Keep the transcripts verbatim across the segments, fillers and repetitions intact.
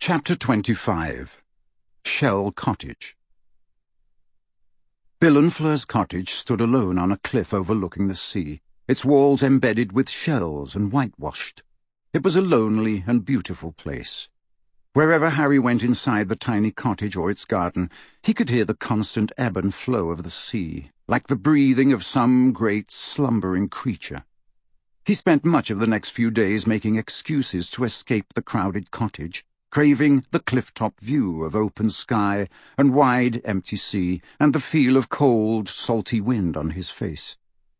Chapter twenty-five. Shell Cottage. Bill and Fleur's cottage stood alone on a cliff overlooking the sea, its walls embedded with shells and whitewashed. It was a lonely and beautiful place. Wherever Harry went inside the tiny cottage or its garden, he could hear the constant ebb and flow of the sea, like the breathing of some great slumbering creature. He spent much of the next few days making excuses to escape the crowded cottage, craving the cliff-top view of open sky and wide, empty sea, and the feel of cold, salty wind on his face.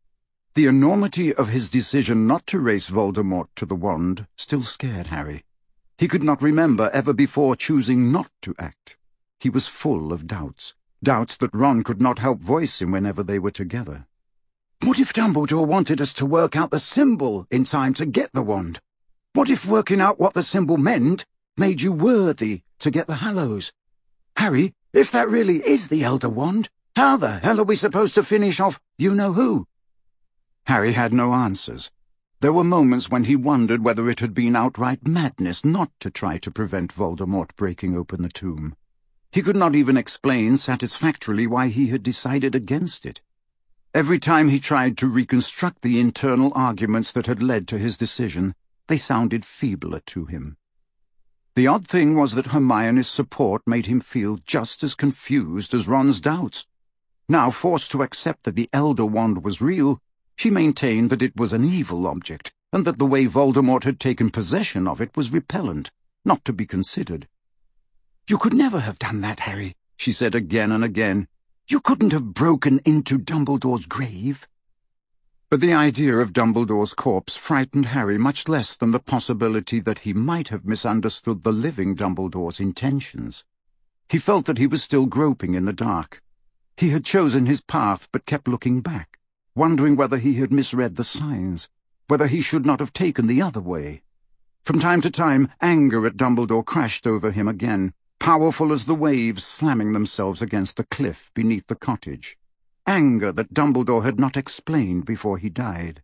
The enormity of his decision not to race Voldemort to the wand still scared Harry. He could not remember ever before choosing not to act. He was full of doubts, doubts that Ron could not help voicing whenever they were together. What if Dumbledore wanted us to work out the symbol in time to get the wand? What if working out what the symbol meant made you worthy to get the Hallows? Harry, if that really is the Elder Wand, how the hell are we supposed to finish off you-know-who? Harry had no answers. There were moments when he wondered whether it had been outright madness not to try to prevent Voldemort breaking open the tomb. He could not even explain satisfactorily why he had decided against it. Every time he tried to reconstruct the internal arguments that had led to his decision, they sounded feebler to him. The odd thing was that Hermione's support made him feel just as confused as Ron's doubts. Now forced to accept that the Elder Wand was real, she maintained that it was an evil object, and that the way Voldemort had taken possession of it was repellent, not to be considered. "You could never have done that, Harry," she said again and again. "You couldn't have broken into Dumbledore's grave." But the idea of Dumbledore's corpse frightened Harry much less than the possibility that he might have misunderstood the living Dumbledore's intentions. He felt that he was still groping in the dark. He had chosen his path but kept looking back, wondering whether he had misread the signs, whether he should not have taken the other way. From time to time, anger at Dumbledore crashed over him again, powerful as the waves slamming themselves against the cliff beneath the cottage. Anger that Dumbledore had not explained before he died.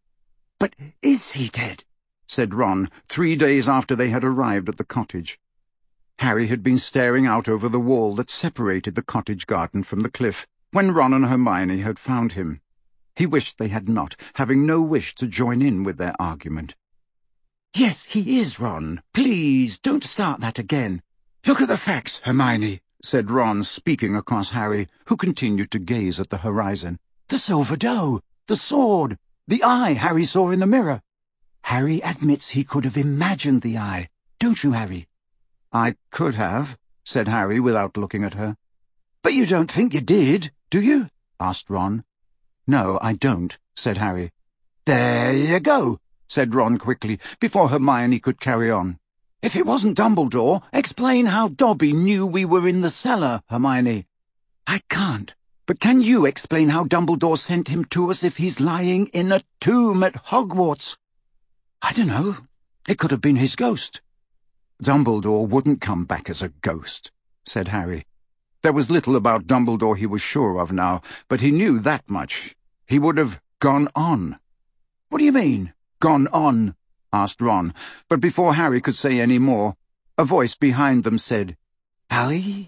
"But is he dead?" said Ron, three days after they had arrived at the cottage. Harry had been staring out over the wall that separated the cottage garden from the cliff when Ron and Hermione had found him. He wished they had not, having no wish to join in with their argument. "Yes, he is, Ron. Please, don't start that again. Look at the facts, Hermione," said Ron, speaking across Harry, who continued to gaze at the horizon. "The silver doe, the sword, the eye Harry saw in the mirror. Harry admits he could have imagined the eye, don't you, Harry?" "I could have," said Harry without looking at her. "But you don't think you did, do you?" asked Ron. "No, I don't," said Harry. "There you go," said Ron quickly, before Hermione could carry on. "If it wasn't Dumbledore, explain how Dobby knew we were in the cellar, Hermione." "I can't. But can you explain how Dumbledore sent him to us if he's lying in a tomb at Hogwarts?" "I don't know. It could have been his ghost." "Dumbledore wouldn't come back as a ghost," said Harry. There was little about Dumbledore he was sure of now, but he knew that much. He would have gone on. "What do you mean, gone on?" asked Ron, but before Harry could say any more, a voice behind them said, "Harry?"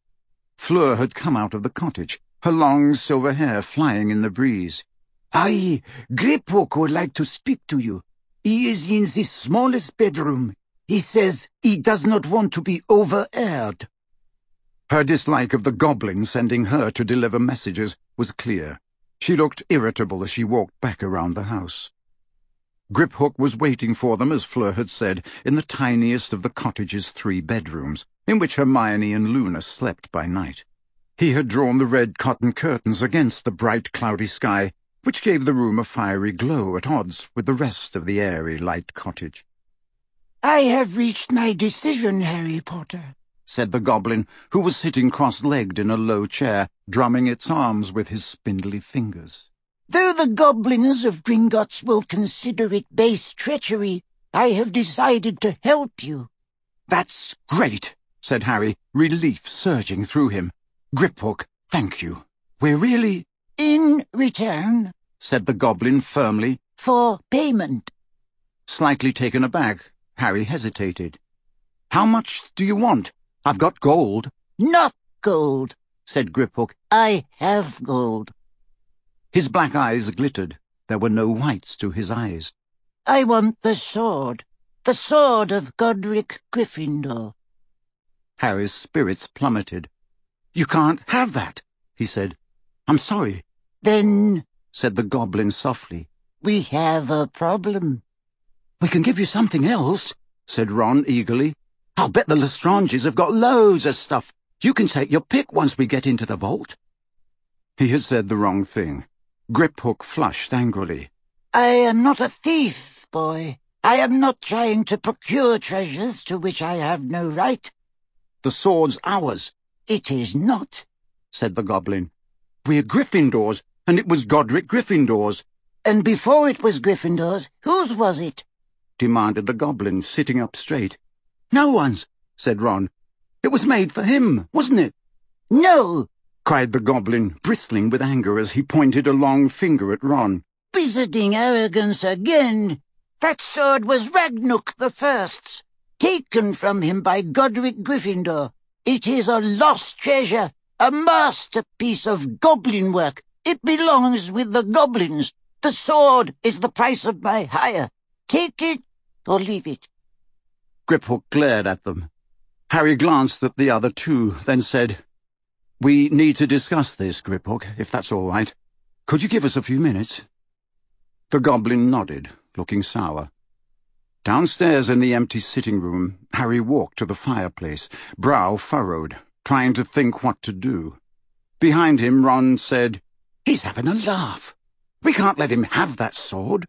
Fleur had come out of the cottage, her long silver hair flying in the breeze. "Harry, Griphook would like to speak to you. He is in the smallest bedroom. He says he does not want to be overheard." Her dislike of the goblin sending her to deliver messages was clear. She looked irritable as she walked back around the house. Griphook was waiting for them, as Fleur had said, in the tiniest of the cottage's three bedrooms, in which Hermione and Luna slept by night. He had drawn the red cotton curtains against the bright cloudy sky, which gave the room a fiery glow at odds with the rest of the airy, light cottage. "I have reached my decision, Harry Potter," said the goblin, who was sitting cross-legged in a low chair, drumming its arms with his spindly fingers. "Though the goblins of Gringotts will consider it base treachery, I have decided to help you." "That's great," said Harry, relief surging through him. "Griphook, thank you. We're really—" "In return," said the goblin firmly, "for payment." Slightly taken aback, Harry hesitated. How much do you want? I've got gold. Not gold, said Griphook. I have gold. His black eyes glittered. There were no whites to his eyes. I want the sword. The sword of Godric Gryffindor. Harry's spirits plummeted. You can't have that, he said. I'm sorry. Then, said the goblin softly, we have a problem. We can give you something else, said Ron eagerly. I'll bet the Lestranges have got loads of stuff. You can take your pick once we get into the vault. He had said the wrong thing. Griphook flushed angrily. I am not a thief, boy. I am not trying to procure treasures to which I have no right. The sword's ours. It is not, said the goblin. We're Gryffindors, and it was Godric Gryffindor's. And before it was Gryffindor's, whose was it? Demanded the goblin, sitting up straight. No one's, said Ron. It was made for him, wasn't it? No, cried the goblin, bristling with anger as he pointed a long finger at Ron. Wizarding arrogance again. That sword was Ragnuk the First's, taken from him by Godric Gryffindor. It is a lost treasure, a masterpiece of goblin work. It belongs with the goblins. The sword is the price of my hire. Take it or leave it. Griphook glared at them. Harry glanced at the other two, then said, We need to discuss this, Griphook, if that's all right. Could you give us a few minutes? The goblin nodded, looking sour. Downstairs in the empty sitting room, Harry walked to the fireplace, brow furrowed, trying to think what to do. Behind him, Ron said, He's having a laugh. We can't let him have that sword.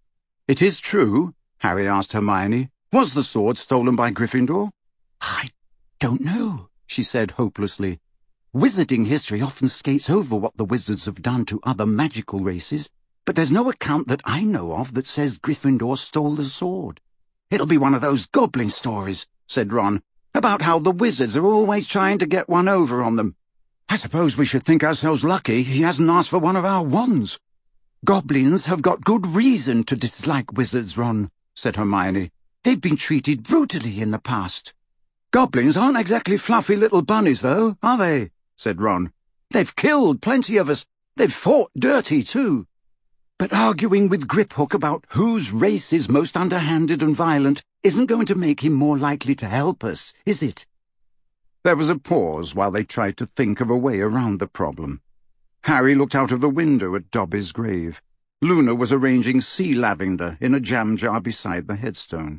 It is true, Harry asked Hermione. Was the sword stolen by Gryffindor? I don't know, she said hopelessly. Wizarding history often skates over what the wizards have done to other magical races, but there's no account that I know of that says Gryffindor stole the sword. It'll be one of those goblin stories, said Ron, about how the wizards are always trying to get one over on them. I suppose we should think ourselves lucky he hasn't asked for one of our wands. Goblins have got good reason to dislike wizards, Ron, said Hermione. They've been treated brutally in the past. Goblins aren't exactly fluffy little bunnies, though, are they? Said Ron. They've killed plenty of us. They've fought dirty, too. But arguing with Griphook about whose race is most underhanded and violent isn't going to make him more likely to help us, is it? There was a pause while they tried to think of a way around the problem. Harry looked out of the window at Dobby's grave. Luna was arranging sea lavender in a jam jar beside the headstone.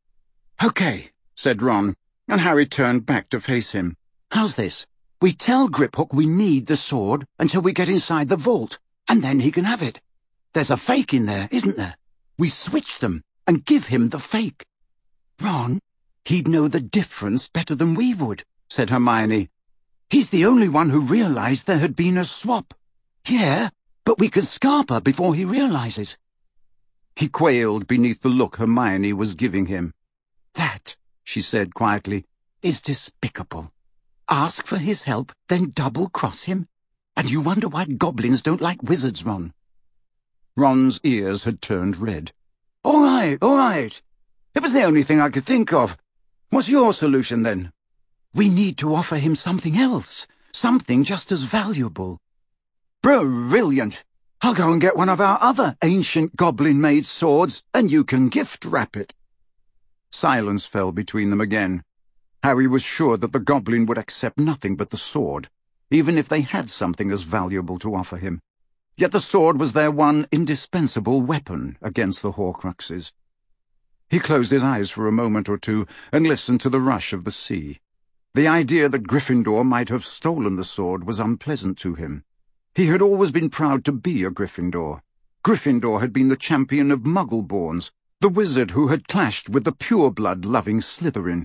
Okay, said Ron, and Harry turned back to face him. How's this? We tell Griphook we need the sword until we get inside the vault, and then he can have it. There's a fake in there, isn't there? We switch them and give him the fake. Ron, he'd know the difference better than we would, said Hermione. He's the only one who realized there had been a swap. Yeah, but we can scarper before he realizes. He quailed beneath the look Hermione was giving him. That, she said quietly, is despicable. Ask for his help, then double-cross him? And you wonder why goblins don't like wizards, Ron. Ron's ears had turned red. All right, all right. It was the only thing I could think of. What's your solution, then? We need to offer him something else, something just as valuable. Brilliant! I'll go and get one of our other ancient goblin-made swords, and you can gift-wrap it. Silence fell between them again. Harry was sure that the goblin would accept nothing but the sword, even if they had something as valuable to offer him. Yet the sword was their one indispensable weapon against the Horcruxes. He closed his eyes for a moment or two and listened to the rush of the sea. The idea that Gryffindor might have stolen the sword was unpleasant to him. He had always been proud to be a Gryffindor. Gryffindor had been the champion of Muggleborns, the wizard who had clashed with the pure-blood-loving Slytherin.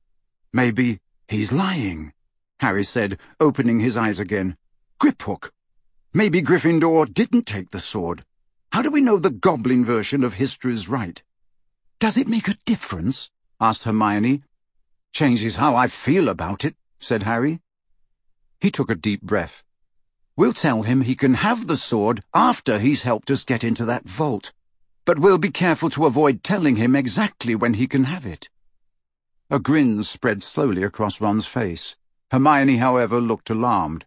Maybe he's lying, Harry said, opening his eyes again. Griphook. Maybe Gryffindor didn't take the sword. How do we know the goblin version of history's right? Does it make a difference? Asked Hermione. Changes how I feel about it, said Harry. He took a deep breath. We'll tell him he can have the sword after he's helped us get into that vault, but we'll be careful to avoid telling him exactly when he can have it. A grin spread slowly across Ron's face. Hermione, however, looked alarmed.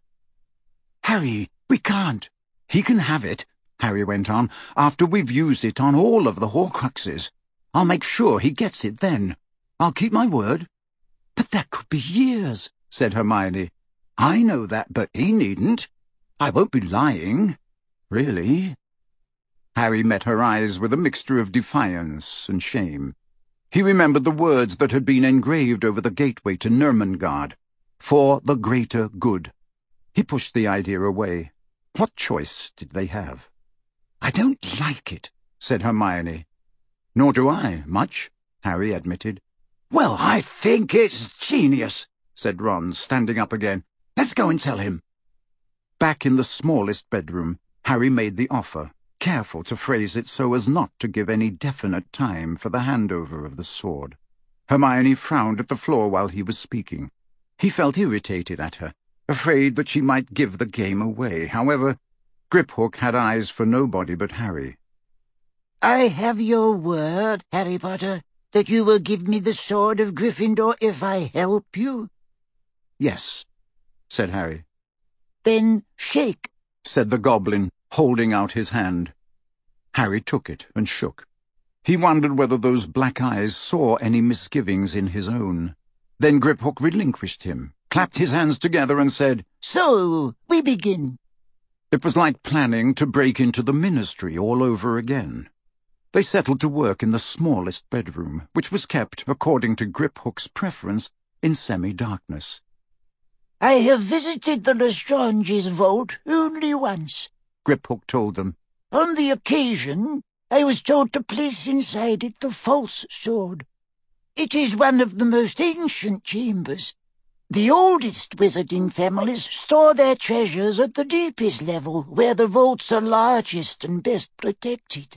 "Harry, we can't. He can have it," Harry went on, "after we've used it on all of the Horcruxes. I'll make sure he gets it then. I'll keep my word." "But that could be years," said Hermione. "I know that, but he needn't. I won't be lying. Really." Harry met her eyes with a mixture of defiance and shame. He remembered the words that had been engraved over the gateway to Nurmengard, "For the greater good." He pushed the idea away. What choice did they have? "I don't like it," said Hermione. "Nor do I, much," Harry admitted. "Well, I think it's genius," said Ron, standing up again. "Let's go and tell him." Back in the smallest bedroom, Harry made the offer, careful to phrase it so as not to give any definite time for the handover of the sword. Hermione frowned at the floor while he was speaking. He felt irritated at her, afraid that she might give the game away. However, Griphook had eyes for nobody but Harry. "I have your word, Harry Potter, that you will give me the sword of Gryffindor if I help you?" "Yes," said Harry. "Then shake," said the goblin, holding out his hand. Harry took it and shook. He wondered whether those black eyes saw any misgivings in his own. Then Griphook relinquished him, clapped his hands together and said, "So, we begin." It was like planning to break into the ministry all over again. They settled to work in the smallest bedroom, which was kept, according to Griphook's preference, in semi-darkness. "I have visited the Lestrange's vault only once," Griphook told them. "On the occasion, I was told to place inside it the false sword. It is one of the most ancient chambers. The oldest wizarding families store their treasures at the deepest level, where the vaults are largest and best protected."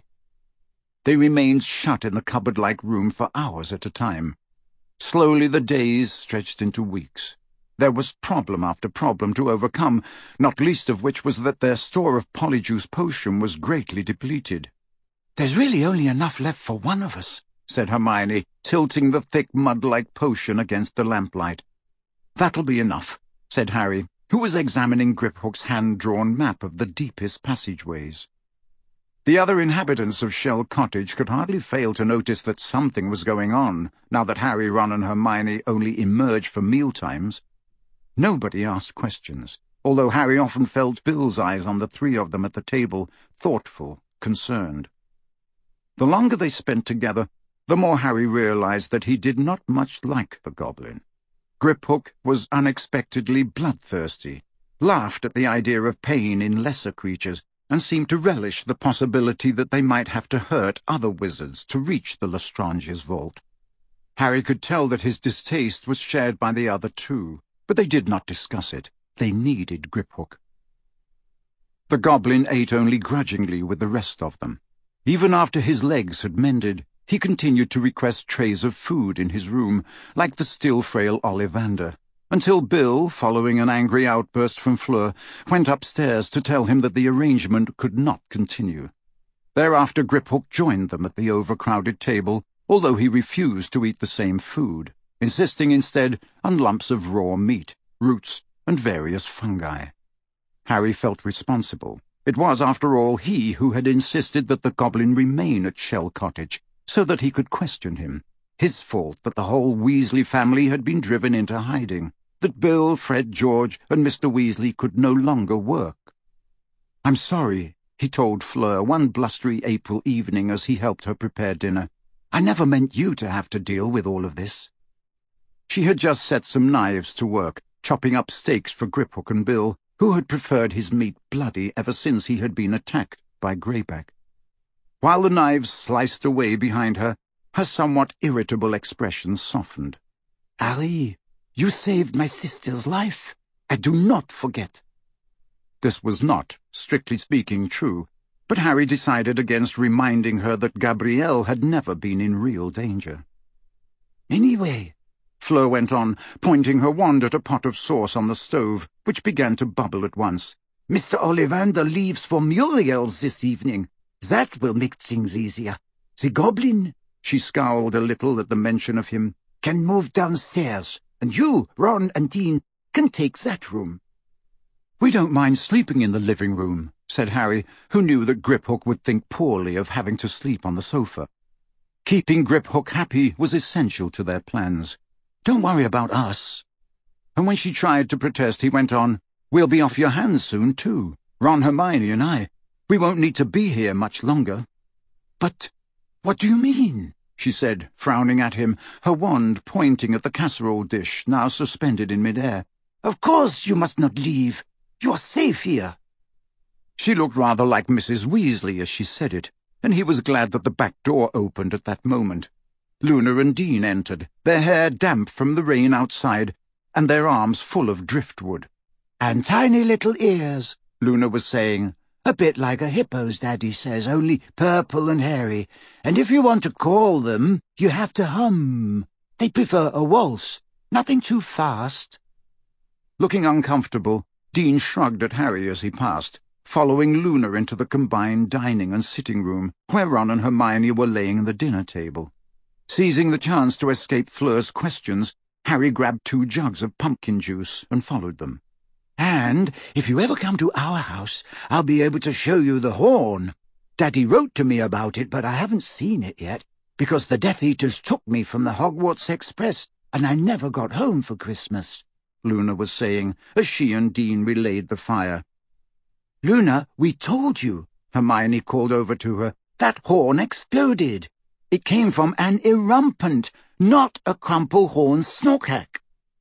They remained shut in the cupboard-like room for hours at a time. Slowly the days stretched into weeks. There was problem after problem to overcome, not least of which was that their store of Polyjuice potion was greatly depleted. "There's really only enough left for one of us," said Hermione, tilting the thick mud-like potion against the lamplight. "That'll be enough," said Harry, who was examining Griphook's hand-drawn map of the deepest passageways. The other inhabitants of Shell Cottage could hardly fail to notice that something was going on, now that Harry, Ron and Hermione only emerged for mealtimes. Nobody asked questions, although Harry often felt Bill's eyes on the three of them at the table, thoughtful, concerned. The longer they spent together, the more Harry realized that he did not much like the goblin. Griphook was unexpectedly bloodthirsty, laughed at the idea of pain in lesser creatures, and seemed to relish the possibility that they might have to hurt other wizards to reach the Lestrange's vault. Harry could tell that his distaste was shared by the other two, but they did not discuss it. They needed Griphook. The goblin ate only grudgingly with the rest of them. Even after his legs had mended, he continued to request trays of food in his room, like the still frail Ollivander, until Bill, following an angry outburst from Fleur, went upstairs to tell him that the arrangement could not continue. Thereafter Griphook joined them at the overcrowded table, although he refused to eat the same food, insisting instead on lumps of raw meat, roots, and various fungi. Harry felt responsible. It was, after all, he who had insisted that the goblin remain at Shell Cottage, so that he could question him. His fault that the whole Weasley family had been driven into hiding, that Bill, Fred, George, and Mister Weasley could no longer work. "I'm sorry," he told Fleur one blustery April evening as he helped her prepare dinner. "I never meant you to have to deal with all of this." She had just set some knives to work, chopping up steaks for Griphook and Bill, who had preferred his meat bloody ever since he had been attacked by Greyback. While the knives sliced away behind her, her somewhat irritable expression softened. "Harry, you saved my sister's life. I do not forget." This was not, strictly speaking, true, but Harry decided against reminding her that Gabrielle had never been in real danger. "Anyway," Fleur went on, pointing her wand at a pot of sauce on the stove, which began to bubble at once, "Mister Ollivander leaves for Muriel's this evening. That will make things easier. The goblin," she scowled a little at the mention of him, can move downstairs, and you, Ron and Dean, can take that room. We don't mind sleeping in the living room, said Harry, who knew that Griphook would think poorly of having to sleep on the sofa. Keeping Griphook happy was essential to their plans. Don't worry about us. And when she tried to protest, he went on, We'll be off your hands soon, too. Ron, Hermione and I. We won't need to be here much longer. But what do you mean? She said, frowning at him, her wand pointing at the casserole dish, now suspended in mid-air. Of course you must not leave. You are safe here. She looked rather like Missus Weasley as she said it, and he was glad that the back door opened at that moment. Luna and Dean entered, their hair damp from the rain outside, and their arms full of driftwood. And tiny little ears, Luna was saying. A bit like a hippo's, Daddy says, only purple and hairy. And if you want to call them, you have to hum. They prefer a waltz, nothing too fast. Looking uncomfortable, Dean shrugged at Harry as he passed, following Luna into the combined dining and sitting room, where Ron and Hermione were laying the dinner table. Seizing the chance to escape Fleur's questions, Harry grabbed two jugs of pumpkin juice and followed them. And if you ever come to our house, I'll be able to show you the horn. Daddy wrote to me about it, but I haven't seen it yet, because the Death Eaters took me from the Hogwarts Express, and I never got home for Christmas, Luna was saying, as she and Dean relayed the fire. Luna, we told you, Hermione called over to her. That horn exploded. It came from an Erumpent, not a Crumplehorn Snorkack.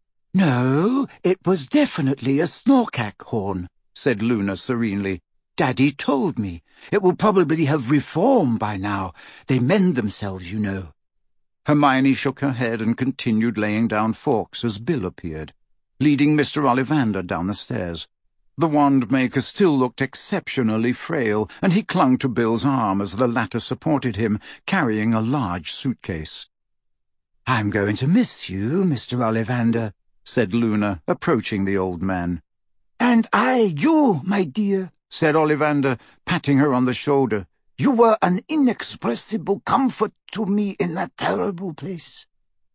No, it was definitely a Snorkack horn, said Luna serenely. Daddy told me. It will probably have reformed by now. They mend themselves, you know. Hermione shook her head and continued laying down forks as Bill appeared, leading Mister Ollivander down the stairs. The wand-maker still looked exceptionally frail, and he clung to Bill's arm as the latter supported him, carrying a large suitcase. I'm going to miss you, Mister Ollivander, said Luna, approaching the old man. And I, you, my dear, said Ollivander, patting her on the shoulder. You were an inexpressible comfort to me in that terrible place.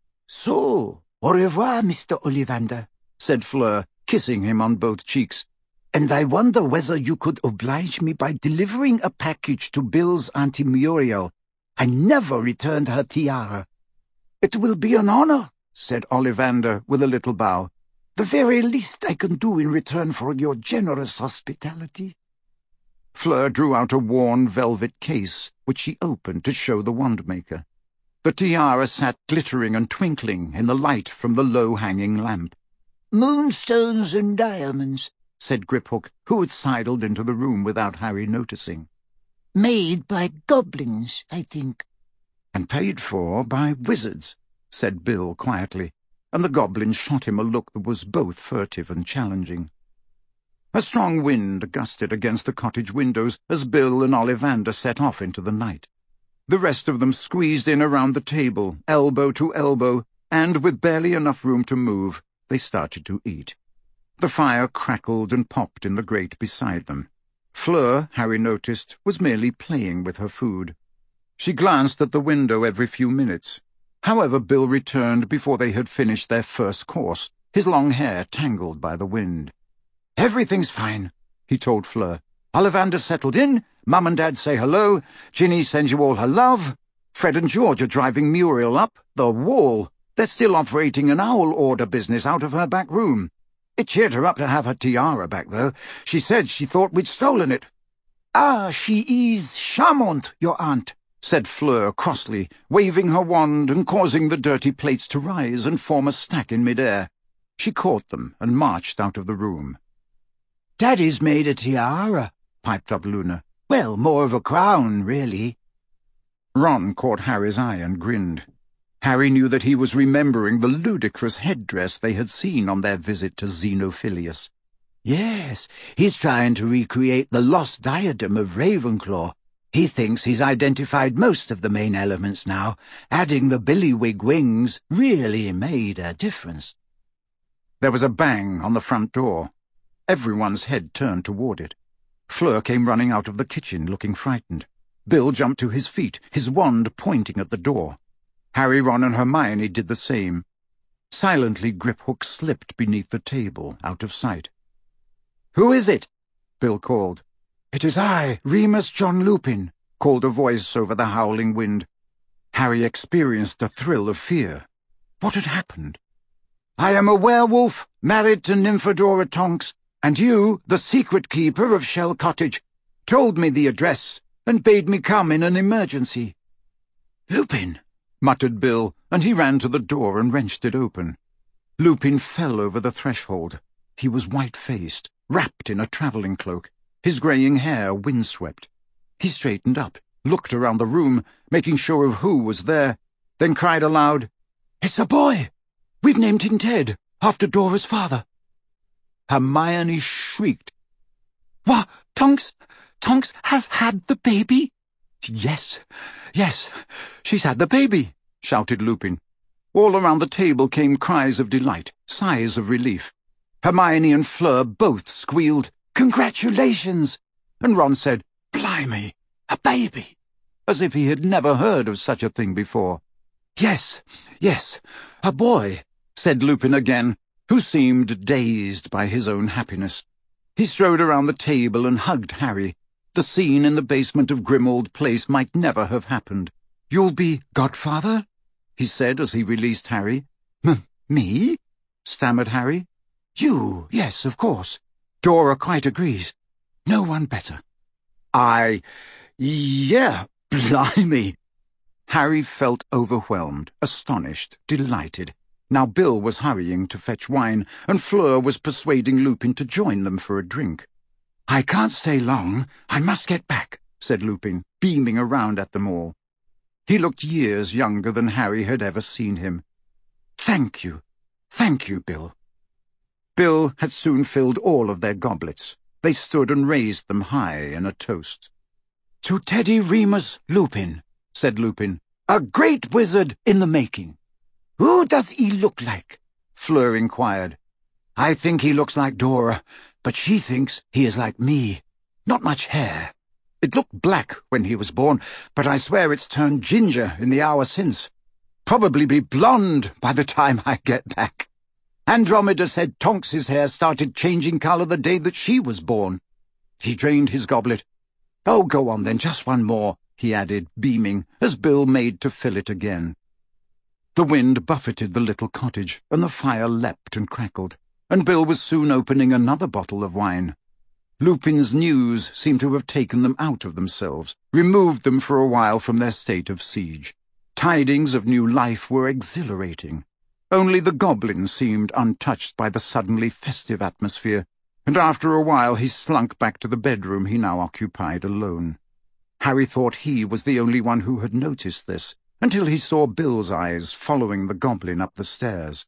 So, au revoir, Mister Ollivander, said Fleur, kissing him on both cheeks. And I wonder whether you could oblige me by delivering a package to Bill's Auntie Muriel. I never returned her tiara. It will be an honor, said Ollivander with a little bow. The very least I can do in return for your generous hospitality. Fleur drew out a worn velvet case, which she opened to show the wand-maker. The tiara sat glittering and twinkling in the light from the low-hanging lamp. Moonstones and diamonds, said Griphook, who had sidled into the room without Harry noticing. Made by goblins, I think. And paid for by wizards, said Bill quietly, and the goblin shot him a look that was both furtive and challenging. A strong wind gusted against the cottage windows as Bill and Ollivander set off into the night. The rest of them squeezed in around the table, elbow to elbow, and with barely enough room to move, they started to eat. The fire crackled and popped in the grate beside them. Fleur, Harry noticed, was merely playing with her food. She glanced at the window every few minutes. However, Bill returned before they had finished their first course, his long hair tangled by the wind. "Everything's fine," he told Fleur. "Ollivander settled in, Mum and Dad say hello, Ginny sends you all her love. Fred and George are driving Muriel up the wall. They're still operating an owl order business out of her back room. It cheered her up to have her tiara back, though. She said she thought we'd stolen it." "Ah, she is charmante, your aunt," said Fleur crossly, waving her wand and causing the dirty plates to rise and form a stack in mid-air. She caught them and marched out of the room. "Daddy's made a tiara," piped up Luna. "Well, more of a crown, really." Ron caught Harry's eye and grinned. Harry knew that he was remembering the ludicrous headdress they had seen on their visit to Xenophilius. "Yes, he's trying to recreate the lost diadem of Ravenclaw. He thinks he's identified most of the main elements now. Adding the billywig wings really made a difference." There was a bang on the front door. Everyone's head turned toward it. Fleur came running out of the kitchen, looking frightened. Bill jumped to his feet, his wand pointing at the door. Harry, Ron, and Hermione did the same. Silently, Griphook slipped beneath the table, out of sight. "Who is it?" Bill called. "It is I, Remus John Lupin," called a voice over the howling wind. Harry experienced a thrill of fear. What had happened? "I am a werewolf, married to Nymphadora Tonks, and you, the secret keeper of Shell Cottage, told me the address and bade me come in an emergency." "Lupin," muttered Bill, and he ran to the door and wrenched it open. Lupin fell over the threshold. He was white-faced, wrapped in a travelling cloak, his greying hair windswept. He straightened up, looked around the room, making sure of who was there, then cried aloud, "It's a boy! We've named him Ted, after Dora's father." Hermione shrieked. "What? Tonks? Tonks has had the baby?" "Yes, yes, she's had the baby," shouted Lupin. All around the table came cries of delight, sighs of relief. Hermione and Fleur both squealed, "Congratulations!" and Ron said, "Blimey, a baby!" as if he had never heard of such a thing before. "Yes, yes, a boy," said Lupin again, who seemed dazed by his own happiness. He strode around the table and hugged Harry. The scene in the basement of Grimmauld Place might never have happened. "You'll be godfather?" he said as he released Harry. M- me? stammered Harry. "You, yes, of course. Dora quite agrees. No one better." I... yeah, blimey. Harry felt overwhelmed, astonished, delighted. Now Bill was hurrying to fetch wine, and Fleur was persuading Lupin to join them for a drink. "I can't stay long. I must get back," said Lupin, beaming around at them all. He looked years younger than Harry had ever seen him. "Thank you. Thank you, Bill." Bill had soon filled all of their goblets. They stood and raised them high in a toast. "To Teddy Remus Lupin," said Lupin, "a great wizard in the making." "Who does he look like?" Fleur inquired. "I think he looks like Dora, but she thinks he is like me. Not much hair. It looked black when he was born, but I swear it's turned ginger in the hour since. Probably be blonde by the time I get back. Andromeda said Tonks's hair started changing colour the day that she was born." He drained his goblet. "Oh, go on then, just one more," he added, beaming, as Bill made to fill it again. The wind buffeted the little cottage, and the fire leapt and crackled, and Bill was soon opening another bottle of wine. Lupin's news seemed to have taken them out of themselves, removed them for a while from their state of siege. Tidings of new life were exhilarating. Only the goblin seemed untouched by the suddenly festive atmosphere, and after a while he slunk back to the bedroom he now occupied alone. Harry thought he was the only one who had noticed this, until he saw Bill's eyes following the goblin up the stairs.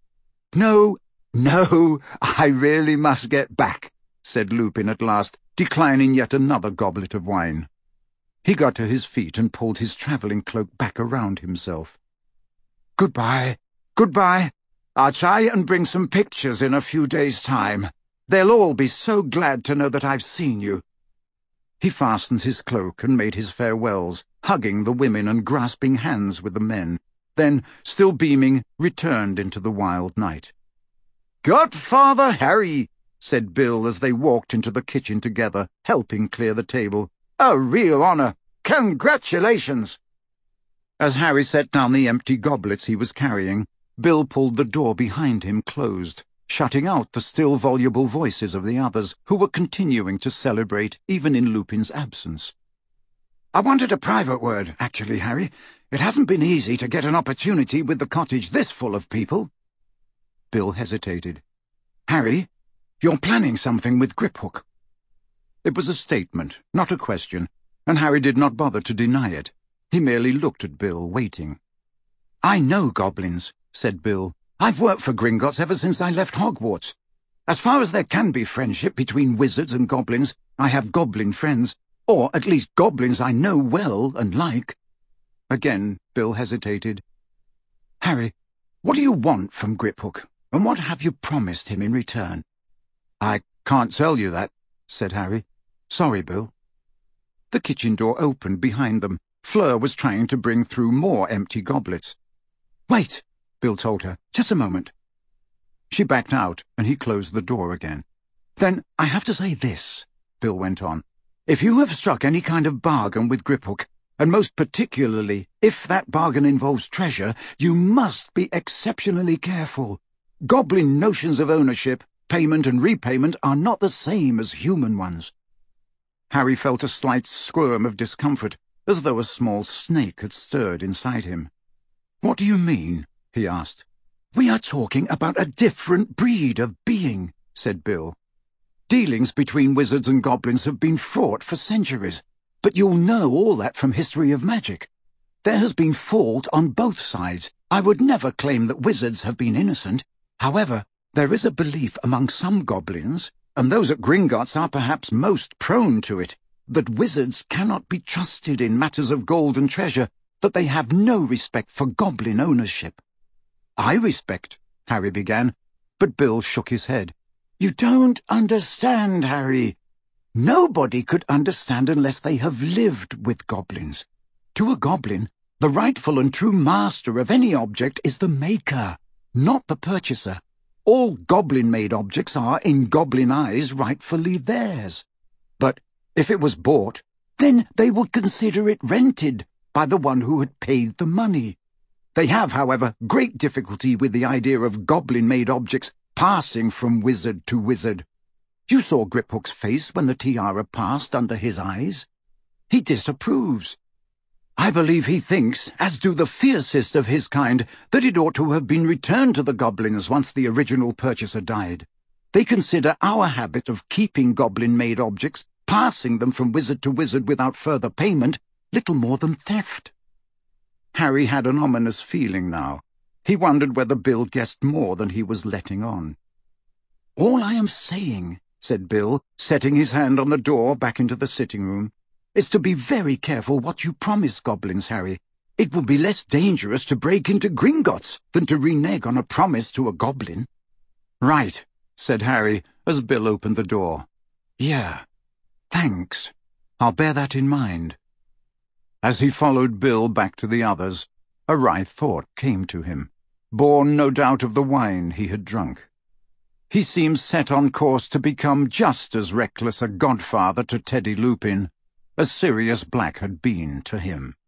"No, no, I really must get back," said Lupin at last, declining yet another goblet of wine. He got to his feet and pulled his travelling cloak back around himself. "Goodbye, goodbye. I'll try and bring some pictures in a few days' time. They'll all be so glad to know that I've seen you." He fastened his cloak and made his farewells, hugging the women and grasping hands with the men, then, still beaming, returned into the wild night. "Godfather Harry," said Bill as they walked into the kitchen together, helping clear the table. "A real honour. Congratulations." As Harry set down the empty goblets he was carrying, Bill pulled the door behind him closed, shutting out the still voluble voices of the others, who were continuing to celebrate even in Lupin's absence. "I wanted a private word, actually, Harry. It hasn't been easy to get an opportunity with the cottage this full of people." Bill hesitated. "Harry, you're planning something with Griphook." It was a statement, not a question, and Harry did not bother to deny it. He merely looked at Bill, waiting. "I know goblins," said Bill. "I've worked for Gringotts ever since I left Hogwarts. As far as there can be friendship between wizards and goblins, I have goblin friends, or at least goblins I know well and like." Again Bill hesitated. "Harry, what do you want from Griphook, and what have you promised him in return?" "I can't tell you that," said Harry. "Sorry, Bill." The kitchen door opened behind them. Fleur was trying to bring through more empty goblets. "Wait," Bill told her. "Just a moment." She backed out, and he closed the door again. "Then I have to say this," Bill went on. "If you have struck any kind of bargain with Griphook, and most particularly if that bargain involves treasure, you must be exceptionally careful. Goblin notions of ownership, payment and repayment are not the same as human ones." Harry felt a slight squirm of discomfort, as though a small snake had stirred inside him. "What do you mean?" he asked. "We are talking about a different breed of being," said Bill. "Dealings between wizards and goblins have been fraught for centuries, but you'll know all that from history of magic. There has been fault on both sides. I would never claim that wizards have been innocent. However, there is a belief among some goblins, and those at Gringotts are perhaps most prone to it, that wizards cannot be trusted in matters of gold and treasure, that they have no respect for goblin ownership." "I respect," Harry began, but Bill shook his head. "You don't understand, Harry. Nobody could understand unless they have lived with goblins. To a goblin, the rightful and true master of any object is the maker, not the purchaser. All goblin-made objects are, in goblin eyes, rightfully theirs. But if it was bought, then they would consider it rented by the one who had paid the money. They have, however, great difficulty with the idea of goblin-made objects passing from wizard to wizard. You saw Griphook's face when the tiara passed under his eyes. He disapproves. I believe he thinks, as do the fiercest of his kind, that it ought to have been returned to the goblins once the original purchaser died. They consider our habit of keeping goblin-made objects, passing them from wizard to wizard without further payment, little more than theft." Harry had an ominous feeling now. He wondered whether Bill guessed more than he was letting on. "All I am saying," said Bill, setting his hand on the door back into the sitting-room, "is to be very careful what you promise goblins, Harry. It will be less dangerous to break into Gringotts than to renege on a promise to a goblin." "Right," said Harry, as Bill opened the door. "Yeah, thanks. I'll bear that in mind." As he followed Bill back to the others, a wry thought came to him, born no doubt of the wine he had drunk. He seemed set on course to become just as reckless a godfather to Teddy Lupin as Sirius Black had been to him.